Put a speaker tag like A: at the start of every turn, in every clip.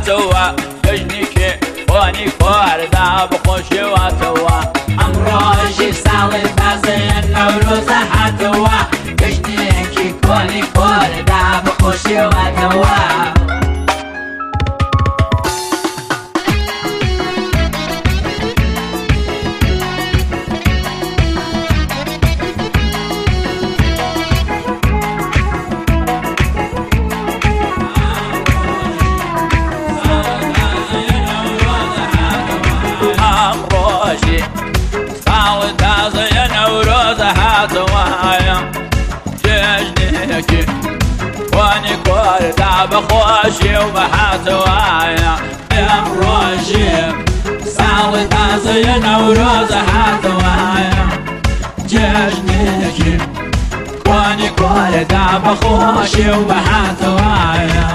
A: هاتوا جژنێکی بۆنی کۆردا بخۆشیواتەوە
B: ئەمڕۆژی ساڵی تازەیە نەورۆزە هاتەوە گەشتێکی کۆنی کۆردا بخۆشیواتەوە
A: جژنێکی بۆنی کۆردا بەخۆشی و بەهاتەوایە ئەمڕۆژی ساڵی تازەیە نەورۆزە هاتەوایە جژنێکی بۆنی کۆردا بەخۆشی و بەهاتەوایە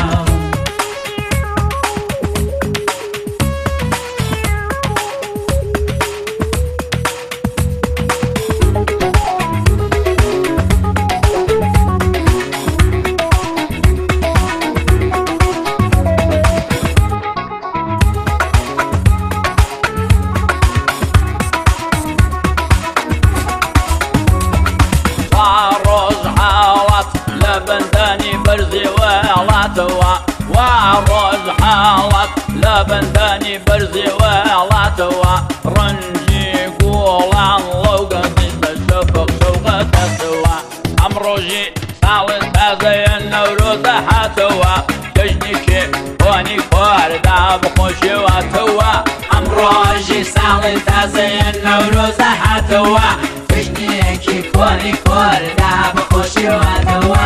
A: بەندانی بەرزی وێڵاتەوە ڕۆژ حاڵات لە بەندانی بەرزی وێڵاتەوە ڕەنجی گوڵان لەو گەندی بە شەفق شەوقەتەوە ئەمڕۆژی ساڵی تازەیە نەورۆزە هاتەوە جژنێکی بۆنی کۆردا بخۆشیواتەوە
B: ئەمڕۆژی ساڵی تازەیە نەورۆزە هاتەوە گەشتێکی کۆنی کۆردا بخۆشیواتەوە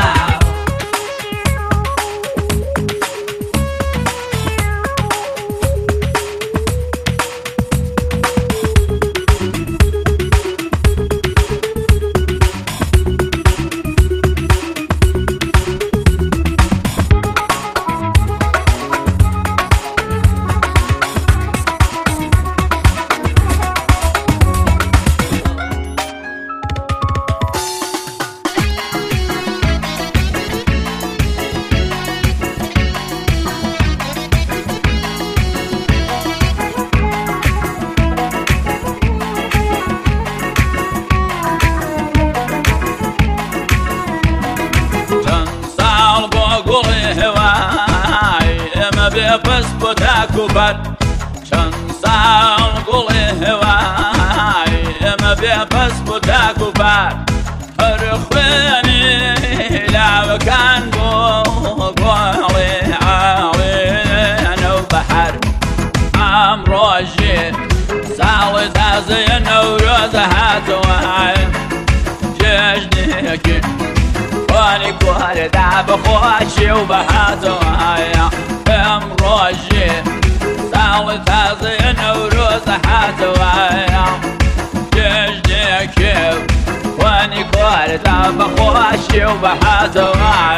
A: بەس بۆ تاکوبەر چەند ساڵ گوڵی هێوای ئێمە بێ بەس بۆ تاکوبەر هەر خوێنی لاوەکان بۆ گۆڵی ئاڵێنە و بەحەر ئەمڕۆژی ساڵی تازەیە نەورۆزە هاتەوە جژنێکی بۆنی کۆردا بەخۆشی و بەهاتەوە ئەمڕۆژی ساڵی تازەیە نەورۆزە هاتەوایە جژنێکی بۆنی کۆردا بەخۆشی و بەهاتەوە